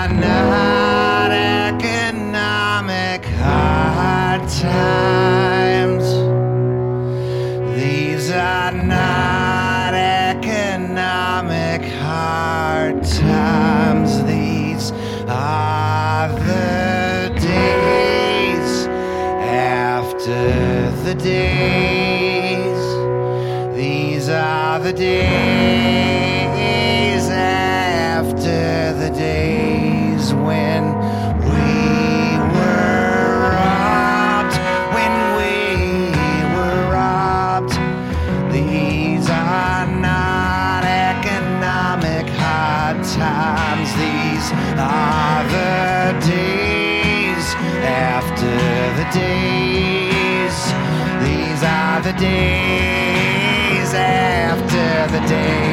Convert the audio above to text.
are not economic hard times. These are not economic hard times. These are the days after the days. These are the days after the days when we were robbed, when we were robbed. These are not economic hard times. These are the days after the days. These are the days after the days.